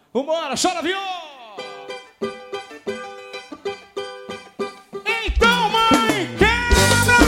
Vambora, chora, viu? Então, mãe, quebra!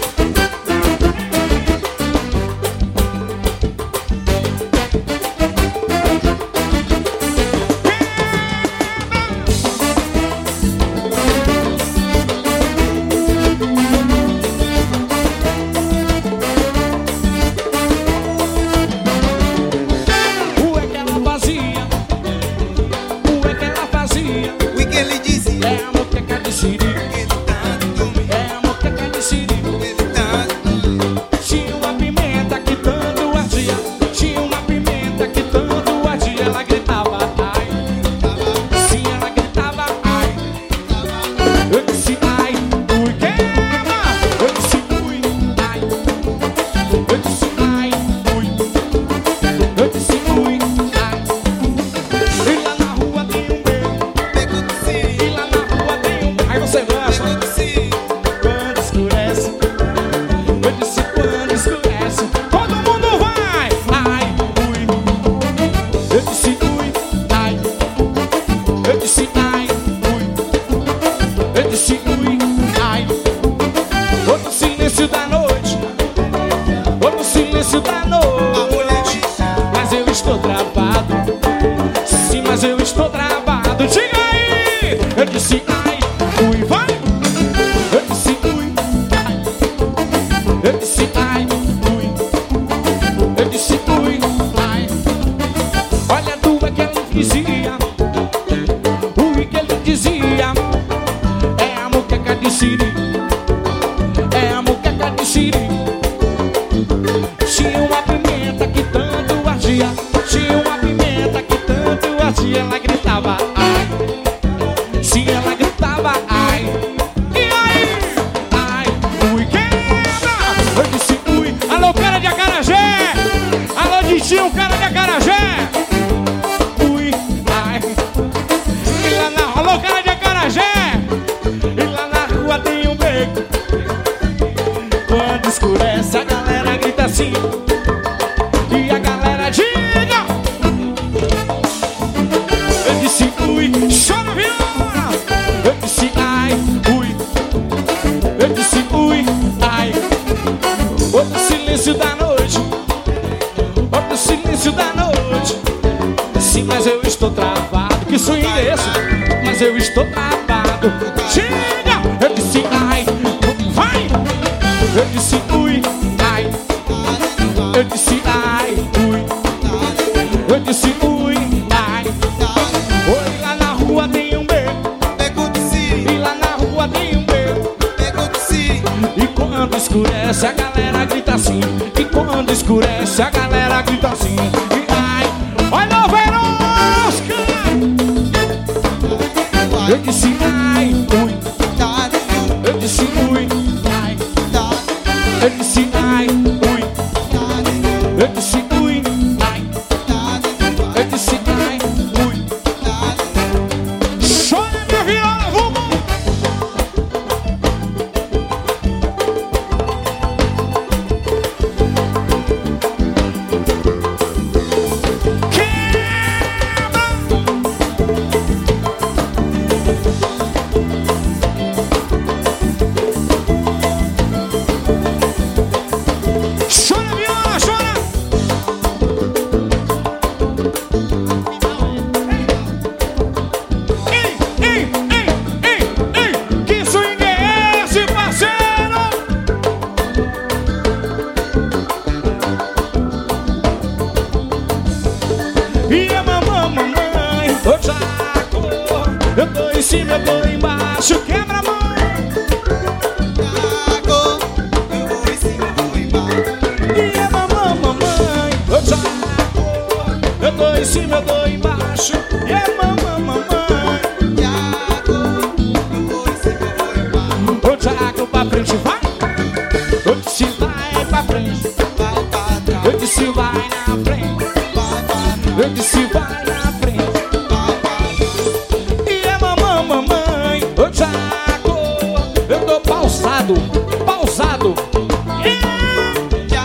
Eu estou travado. Chega! Eu disse ai, vai! Eu disse ui, ai. Eu disse ai, ui. Eu disse ui, ai. Oi, lá na rua tem um beco. E lá na rua tem um beco. E quando escurece a galera grita assim. E quando escurece a galera grita assim. E ai, olha o Verosca! Eu disse ai, ui. Eu disse ui, ai. Eu disse ai, ui. Eu disse ui, ai. Eu disse ai, ui. Chora minha viola, vamos! Eu tô em cima, eu tô embaixo, quebra a mão. Eu vou em cima, eu vou embaixo. E a mamãe, eu tô em cima, eu tô embaixo. E a mamãe, Eu vou em cima, eu vou embaixo. ô Thiago, pra frente vai. Eu disse vai pra frente. Vai pra trás, Eu disse vai na frente. vai pra trás, Eu disse vai na frente. vai pra trás. E a mamãe, ô Thiago, eu tô pausado. Thiago,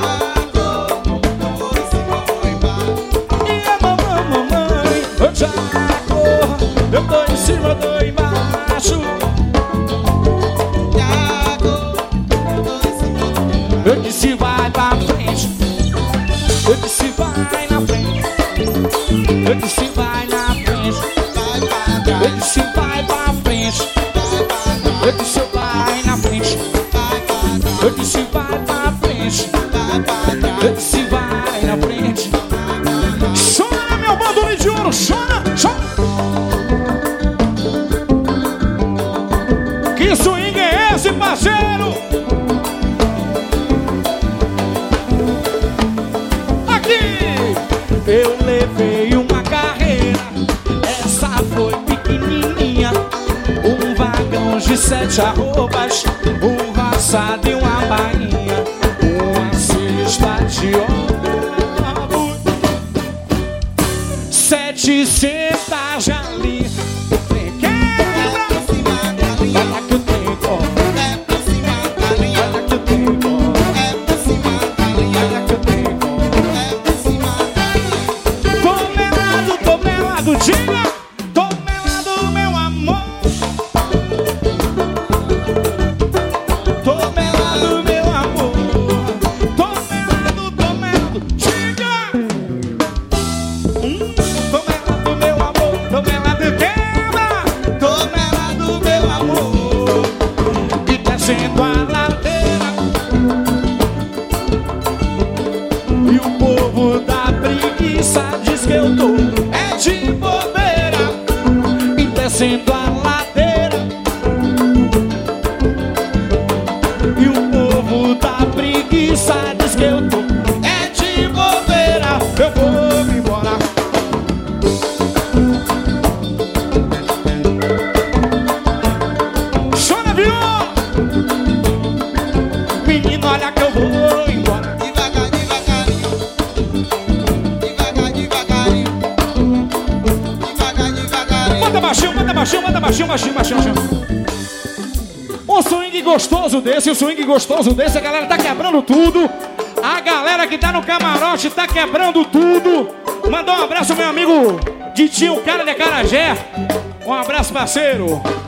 eu vou em cima, eu vou embaixo. E a mamãe, ô Thiago. disse vai na frente. Eu disse vai pra frente. Eu disse vai na frente. Eu disse vai pra frente. Eu disse vai na frente. Chora, meu bando de ouro, chora, chora. Que swing é esse, parceiro? Aqui eu levei uma carreira, essa foi pequenininha. Um vagão de 7 arrobas, um roçado e uma bainha, uma cesta de ovos, 700 de ali. Olha que eu tenho cor, olha que eu tenho cor, olha que eu tenho cor. Tô melado, diga, tô melado, meu amor. Tô melado, meu amor. Tô melado, diga. Tô melado, meu amor. Tô melado, quebra. Tô melado, meu amor. E descendo a ladeira, e o povo da preguiça diz que eu tô é de bobeira. E descendo a ladeira, e o povo da preguiça diz que eu tô é de bobeira. Eu vou me embora. Chora, viola. Menino, olha que eu vou embora. Devagar, devagarinho. Devagar, devagarinho. Devagar, devagarinho. Manda baixinho, manda baixinho, manda baixinho, baixinho, baixinho, baixinho. Um swing gostoso desse, a galera tá quebrando tudo. A galera que tá no camarote tá quebrando tudo. Mandar um abraço ao meu amigo Ditinho, cara de Acarajé. Um abraço, parceiro.